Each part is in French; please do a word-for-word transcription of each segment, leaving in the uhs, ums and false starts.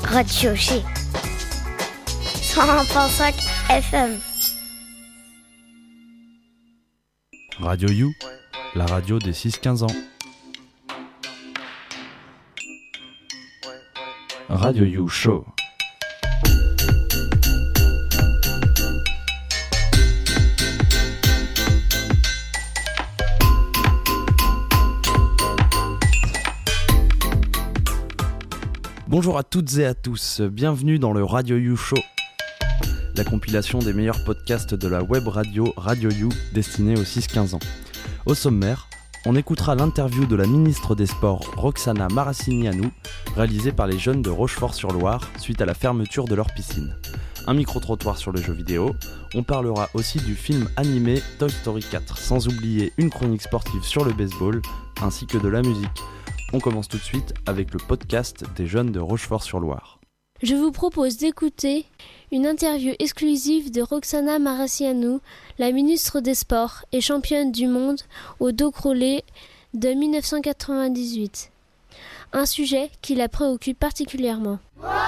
Radio J. cent un virgule cinq F M. Radio You, la radio des six quinze ans. Radio You Show. Bonjour à toutes et à tous, bienvenue dans le Radio You Show, la compilation des meilleurs podcasts de la web radio Radio You destinée aux six quinze ans. Au sommaire, on écoutera l'interview de la ministre des Sports Roxana Maracineanu, réalisée par les jeunes de Rochefort-sur-Loire suite à la fermeture de leur piscine. Un micro-trottoir sur les jeux vidéo, on parlera aussi du film animé Toy Story quatre, sans oublier une chronique sportive sur le baseball, ainsi que de la musique. On commence tout de suite avec le podcast des jeunes de Rochefort-sur-Loire. Je vous propose d'écouter une interview exclusive de Roxana Maracineanu, la ministre des Sports et championne du monde au dos crawlé de dix-neuf cent quatre-vingt-dix-huit. Un sujet qui la préoccupe particulièrement.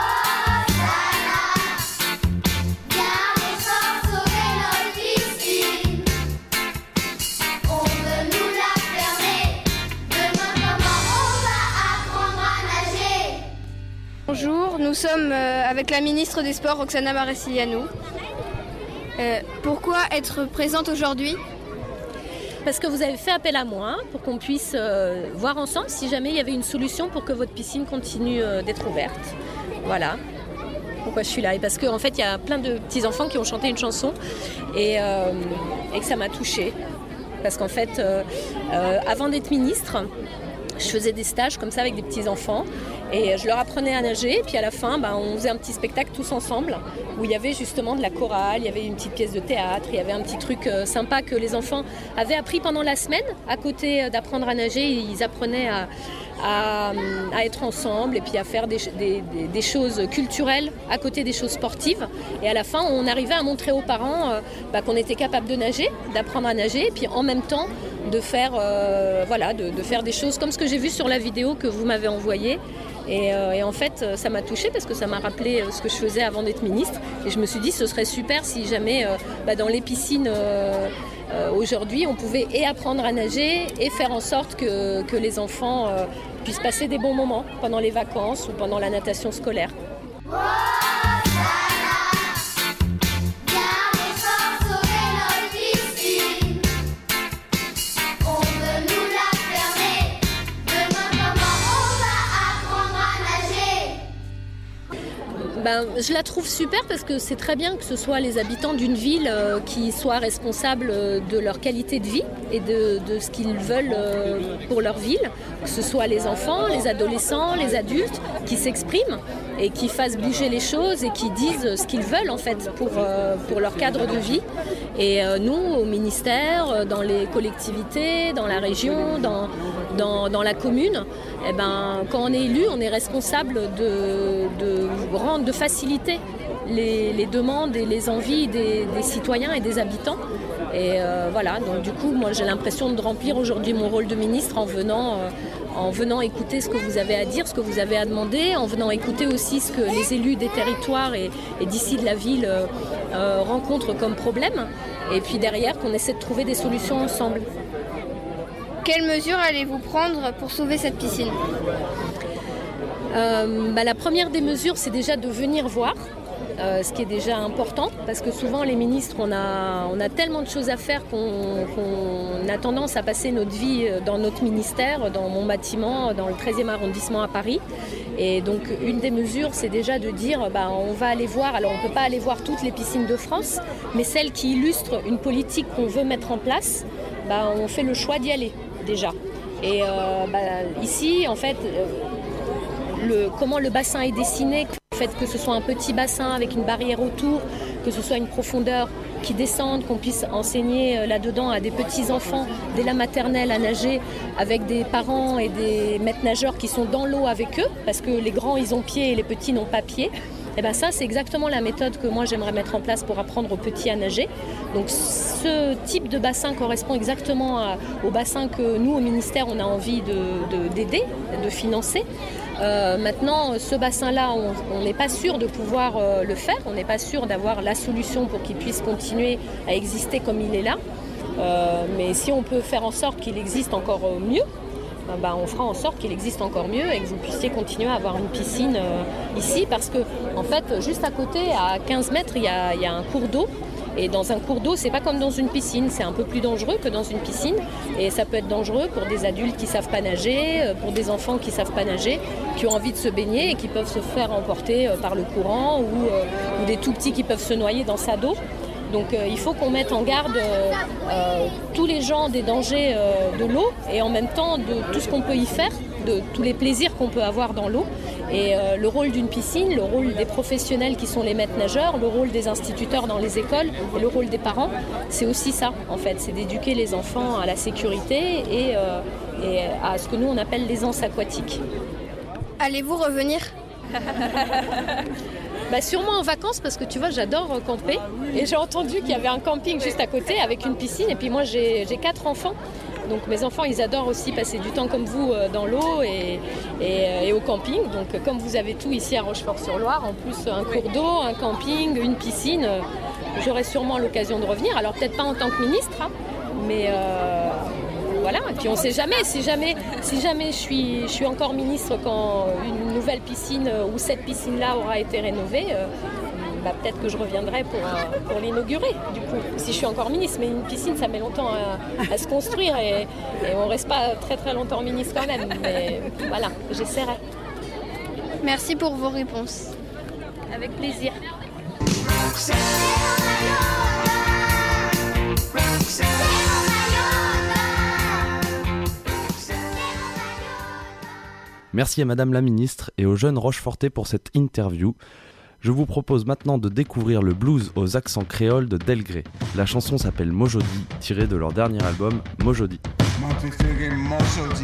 Bonjour, nous sommes euh, avec la ministre des Sports, Roxana Maracineanu. Euh, pourquoi être présente aujourd'hui ? Parce que vous avez fait appel à moi pour qu'on puisse euh, voir ensemble si jamais il y avait une solution pour que votre piscine continue euh, d'être ouverte. Voilà pourquoi je suis là. Et parce qu'en en fait, il y a plein de petits-enfants qui ont chanté une chanson et, euh, et que ça m'a touchée. Parce qu'en fait, euh, euh, avant d'être ministre, je faisais des stages comme ça avec des petits-enfants et je leur apprenais à nager. Puis à la fin, ben, on faisait un petit spectacle tous ensemble où il y avait justement de la chorale, il y avait une petite pièce de théâtre, il y avait un petit truc euh, sympa que les enfants avaient appris pendant la semaine. À côté d'apprendre à nager, ils apprenaient à, à, à être ensemble et puis à faire des, des, des, des choses culturelles à côté des choses sportives. Et à la fin, on arrivait à montrer aux parents euh, ben, qu'on était capable de nager, d'apprendre à nager, et puis en même temps de faire, euh, voilà, de, de faire des choses comme ce que j'ai vu sur la vidéo que vous m'avez envoyée. Et, euh, et en fait, ça m'a touchée parce que ça m'a rappelé ce que je faisais avant d'être ministre. Et je me suis dit, ce serait super si jamais euh, bah, dans les piscines euh, euh, aujourd'hui, on pouvait et apprendre à nager et faire en sorte que, que les enfants euh, puissent passer des bons moments pendant les vacances ou pendant la natation scolaire. Ben, je la trouve super parce que c'est très bien que ce soit les habitants d'une ville euh, qui soient responsables de leur qualité de vie et de, de ce qu'ils veulent euh, pour leur ville, que ce soit les enfants, les adolescents, les adultes qui s'expriment et qui fassent bouger les choses et qui disent ce qu'ils veulent en fait pour, euh, pour leur cadre de vie. Et euh, nous, au ministère, dans les collectivités, dans la région, dans, dans, dans la commune, eh ben, quand on est élu, on est responsable de, de rendre, de faciliter les, les demandes et les envies des, des citoyens et des habitants. Et euh, voilà, donc du coup, moi j'ai l'impression de remplir aujourd'hui mon rôle de ministre en venant, euh, en venant écouter ce que vous avez à dire, ce que vous avez à demander, en venant écouter aussi ce que les élus des territoires et, et d'ici de la ville euh, euh, rencontrent comme problème. Et puis derrière, qu'on essaie de trouver des solutions ensemble. Quelles mesures allez-vous prendre pour sauver cette piscine ? euh, bah, La première des mesures, c'est déjà de venir voir. Euh, ce qui est déjà important parce que souvent les ministres on a, on a tellement de choses à faire qu'on, qu'on a tendance à passer notre vie dans notre ministère, dans mon bâtiment, dans le treizième arrondissement à Paris. Et donc une des mesures c'est déjà de dire bah, on va aller voir, alors on ne peut pas aller voir toutes les piscines de France, mais celles qui illustrent une politique qu'on veut mettre en place, bah, on fait le choix d'y aller déjà. Et euh, bah, ici en fait euh, le, comment le bassin est dessiné, le fait que ce soit un petit bassin avec une barrière autour, que ce soit une profondeur qui descende, qu'on puisse enseigner là-dedans à des petits-enfants dès la maternelle à nager avec des parents et des maîtres nageurs qui sont dans l'eau avec eux, parce que les grands ils ont pied et les petits n'ont pas pied. Et bien ça c'est exactement la méthode que moi j'aimerais mettre en place pour apprendre aux petits à nager. Donc ce type de bassin correspond exactement à, au bassin que nous au ministère on a envie de, de, d'aider, de financer. Euh, maintenant, ce bassin-là, on n'est pas sûr de pouvoir euh, le faire, on n'est pas sûr d'avoir la solution pour qu'il puisse continuer à exister comme il est là. Euh, mais si on peut faire en sorte qu'il existe encore mieux, euh, bah, on fera en sorte qu'il existe encore mieux et que vous puissiez continuer à avoir une piscine euh, ici. Parce que, en fait, juste à côté, à quinze mètres, il y a, il y a un cours d'eau. Et dans un cours d'eau, c'est pas comme dans une piscine, c'est un peu plus dangereux que dans une piscine. Et ça peut être dangereux pour des adultes qui savent pas nager, pour des enfants qui savent pas nager, qui ont envie de se baigner et qui peuvent se faire emporter par le courant ou, ou des tout petits qui peuvent se noyer dans sa d'eau. Donc euh, il faut qu'on mette en garde euh, euh, tous les gens des dangers euh, de l'eau et en même temps de tout ce qu'on peut y faire, de tous les plaisirs qu'on peut avoir dans l'eau. Et euh, le rôle d'une piscine, le rôle des professionnels qui sont les maîtres nageurs, le rôle des instituteurs dans les écoles et le rôle des parents, c'est aussi ça en fait, c'est d'éduquer les enfants à la sécurité et, euh, et à ce que nous on appelle l'aisance aquatique. Allez-vous revenir ? Bah sûrement en vacances parce que tu vois j'adore camper et j'ai entendu qu'il y avait un camping juste à côté avec une piscine et puis moi j'ai, j'ai quatre enfants donc mes enfants ils adorent aussi passer du temps comme vous dans l'eau et, et, et au camping donc comme vous avez tout ici à Rochefort-sur-Loire en plus un cours d'eau, un camping, une piscine j'aurai sûrement l'occasion de revenir alors peut-être pas en tant que ministre hein, mais euh, voilà, et puis on ne sait jamais, si jamais, si jamais je, suis, je suis encore ministre quand une nouvelle piscine ou cette piscine-là aura été rénovée, euh, bah peut-être que je reviendrai pour, euh, pour l'inaugurer, du coup, si je suis encore ministre. Mais une piscine, ça met longtemps à, à se construire et, et on ne reste pas très très longtemps ministre quand même. Mais voilà, j'essaierai. Merci pour vos réponses. Avec plaisir. Merci à Madame la Ministre et aux jeunes Rochefortais pour cette interview. Je vous propose maintenant de découvrir le blues aux accents créoles de Delgré. La chanson s'appelle Mojodi, tirée de leur dernier album Mojodi. Mon préféré Mojodi.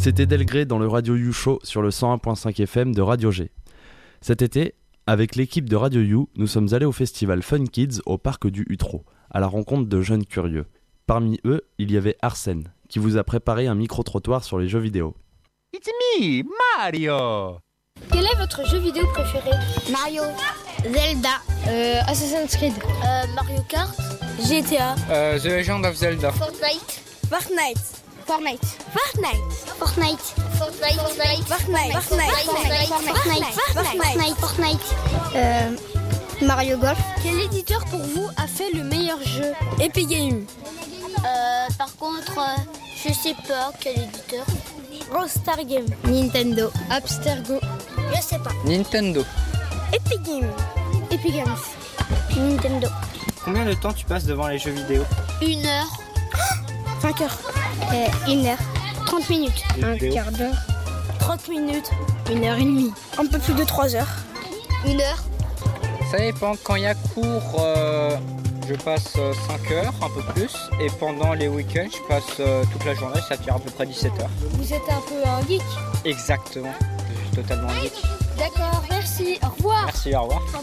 C'était Delgré dans le Radio You Show sur le cent un virgule cinq F M de Radio G. Cet été, avec l'équipe de Radio You, nous sommes allés au festival Fun Kids au parc du Utreau, à la rencontre de jeunes curieux. Parmi eux, il y avait Arsène, qui vous a préparé un micro-trottoir sur les jeux vidéo. It's me, Mario. Quel est votre jeu vidéo préféré? Mario, Zelda, Euh, Assassin's Creed. euh, Mario Kart, G T A, Euh, The Legend of Zelda. Fortnite, Fortnite, Fortnite, Fortnite, Fortnite, Fortnite, Fortnite, Fortnite, Fortnite, Fortnite, Fortnite, Fortnite, euh, Mario Golf. Quel éditeur pour vous a fait le meilleur jeu? Epic Games, Euh, par contre, euh, je sais pas quel éditeur. Rockstar Games, Nintendo. Abstergo, Je sais pas. Nintendo. Epic Games, Epic Games. Nintendo. Combien de temps tu passes devant les jeux vidéo? Une heure. cinq heures, Euh, une heure. Trente minutes. un quart d'heure, trente minutes, une heure et demie, un peu plus de trois heures. Une heure. Ça dépend. Quand il y a cours, euh, je passe euh, cinq heures, un peu plus. Et pendant les week-ends, je passe euh, toute la journée, ça tire à peu près dix-sept heures. Vous êtes un peu un geek? Exactement. Je suis totalement geek. D'accord, merci, au revoir. Merci, au revoir.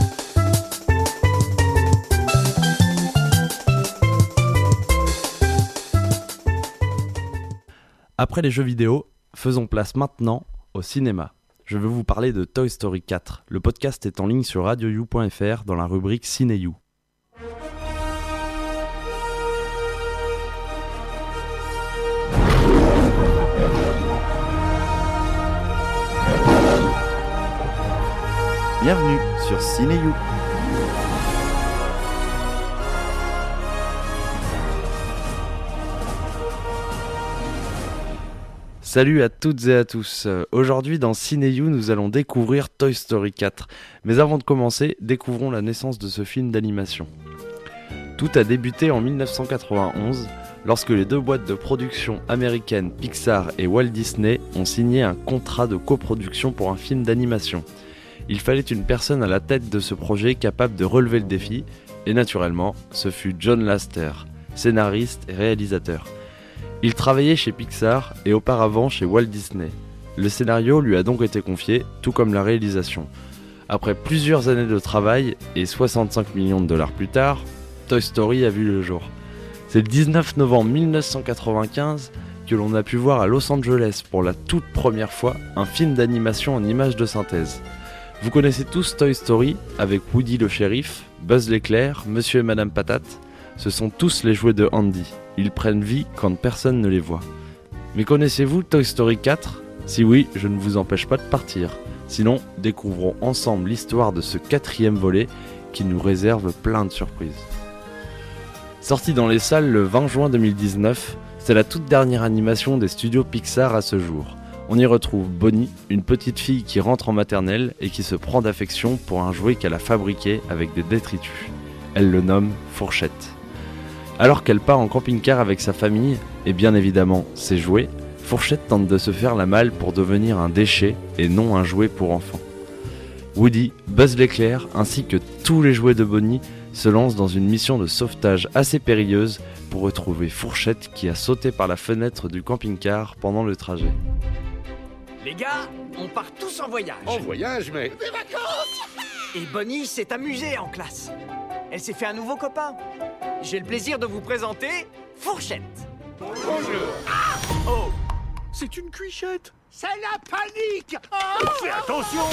Après les jeux vidéo, faisons place maintenant au cinéma. Je veux vous parler de Toy Story quatre. Le podcast est en ligne sur radio you point f r dans la rubrique CinéYou. Bienvenue sur CinéYou. Salut à toutes et à tous. Aujourd'hui dans CinéYou, nous allons découvrir Toy Story quatre. Mais avant de commencer, découvrons la naissance de ce film d'animation. Tout a débuté en mille neuf cent quatre-vingt-onze, lorsque les deux boîtes de production américaines Pixar et Walt Disney ont signé un contrat de coproduction pour un film d'animation. Il fallait une personne à la tête de ce projet capable de relever le défi, et naturellement, ce fut John Lasseter, scénariste et réalisateur. Il travaillait chez Pixar et auparavant chez Walt Disney. Le scénario lui a donc été confié, tout comme la réalisation. Après plusieurs années de travail et soixante-cinq millions de dollars plus tard, Toy Story a vu le jour. C'est le dix-neuf novembre mille neuf cent quatre-vingt-quinze que l'on a pu voir à Los Angeles pour la toute première fois un film d'animation en images de synthèse. Vous connaissez tous Toy Story avec Woody le shérif, Buzz l'éclair, Monsieur et Madame Patate. Ce sont tous les jouets de Andy. Ils prennent vie quand personne ne les voit. Mais connaissez-vous Toy Story quatre ? Si oui, je ne vous empêche pas de partir. Sinon, découvrons ensemble l'histoire de ce quatrième volet qui nous réserve plein de surprises. Sorti dans les salles le vingt juin deux mille dix-neuf, c'est la toute dernière animation des studios Pixar à ce jour. On y retrouve Bonnie, une petite fille qui rentre en maternelle et qui se prend d'affection pour un jouet qu'elle a fabriqué avec des détritus. Elle le nomme Fourchette. Alors qu'elle part en camping-car avec sa famille, et bien évidemment ses jouets, Fourchette tente de se faire la malle pour devenir un déchet et non un jouet pour enfants. Woody, Buzz l'éclair ainsi que tous les jouets de Bonnie se lancent dans une mission de sauvetage assez périlleuse pour retrouver Fourchette qui a sauté par la fenêtre du camping-car pendant le trajet. Les gars, on part tous en voyage. En voyage, mais... Des vacances. Et Bonnie s'est amusée en classe. Elle s'est fait un nouveau copain. J'ai le plaisir de vous présenter Fourchette. Bonjour. Ah oh, c'est une cuichette. C'est la panique. Oh, fais attention.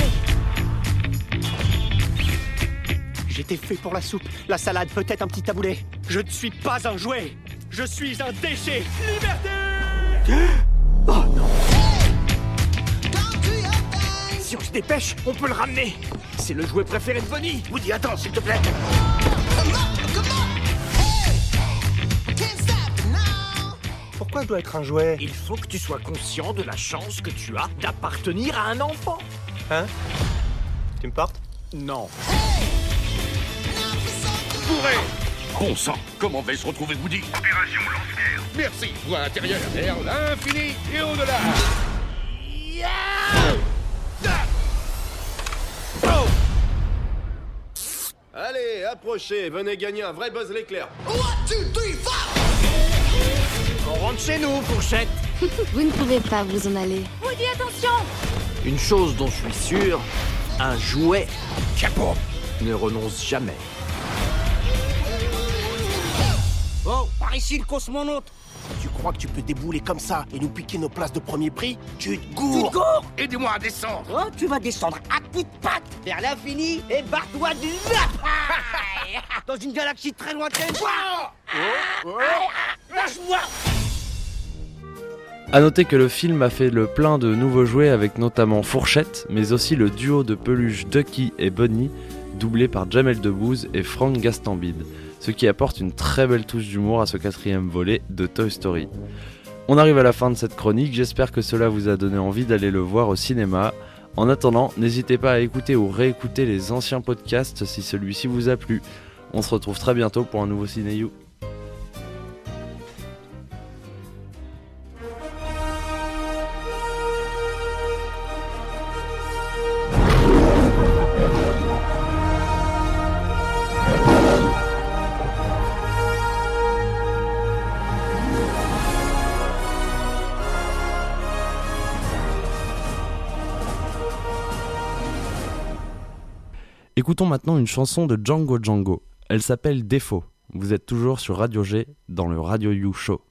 J'étais fait pour la soupe, la salade, peut-être un petit taboulet. Je ne suis pas un jouet. Je suis un déchet. Liberté. Oh non. Si on se dépêche, on peut le ramener. C'est le jouet préféré de Bonnie. Woody, attends, s'il te plaît. Pourquoi je dois être un jouet? Il faut que tu sois conscient de la chance que tu as d'appartenir à un enfant. Hein? Tu me portes? Non. Bourré. Bon sang, comment vais-je retrouver Woody? Opération lance-guerre. Merci. Voie intérieure vers l'infini et au-delà. Yeah. Oh. Allez, approchez, venez gagner un vrai Buzz l'éclair. On rentre chez nous, Fourchette. Vous ne pouvez pas vous en aller. Woody, attention! Une chose dont je suis sûr, un jouet capot ne renonce jamais. Oh, par ici le cosmonaute! Tu crois que tu peux débouler comme ça et nous piquer nos places de premier prix? Tu te gourres! Tu te gourres? Aidez-moi à descendre! Oh, tu vas descendre à coups de patte vers l'infini et barre-toi de là! Dans une galaxie très lointaine! Oh, oh, lâche-moi! A noter que le film a fait le plein de nouveaux jouets avec notamment Fourchette, mais aussi le duo de peluches Ducky et Bunny, doublé par Jamel Debbouze et Franck Gastambide, ce qui apporte une très belle touche d'humour à ce quatrième volet de Toy Story. On arrive à la fin de cette chronique, j'espère que cela vous a donné envie d'aller le voir au cinéma. En attendant, n'hésitez pas à écouter ou réécouter les anciens podcasts si celui-ci vous a plu. On se retrouve très bientôt pour un nouveau Ciné-You. Écoutons maintenant une chanson de Django Django. Elle s'appelle Défaut. Vous êtes toujours sur Radio G dans le Radio You Show.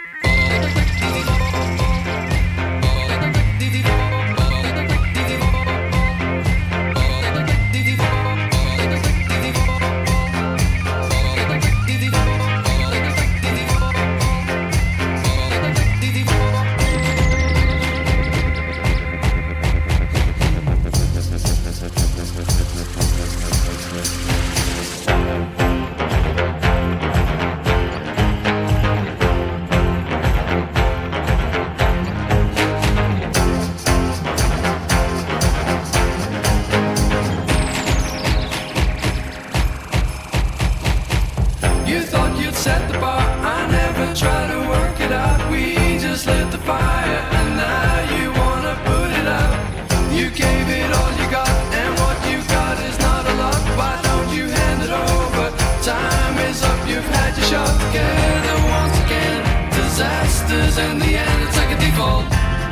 In the end, it's like a default.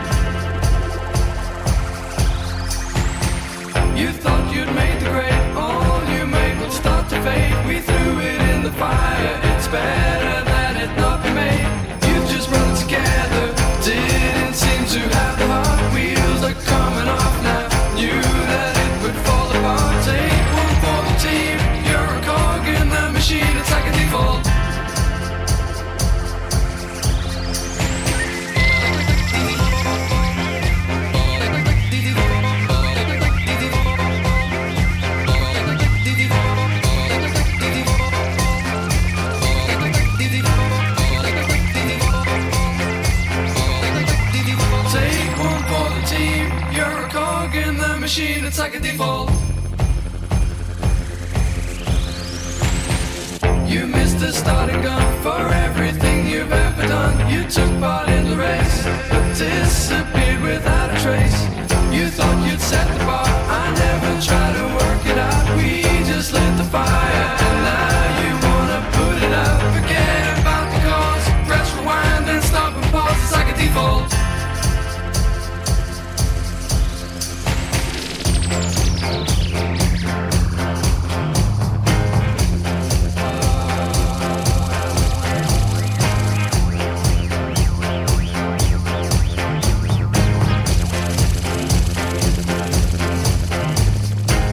You thought you'd made the grade, all you made would start to fade. We threw it in the fire, it's better that it not be made. You just run together, didn't seem to have the heart. Wheels are coming off now, knew that it would fall apart. Take one for the team, you're a cog in the machine, it's like a default. It's like a default.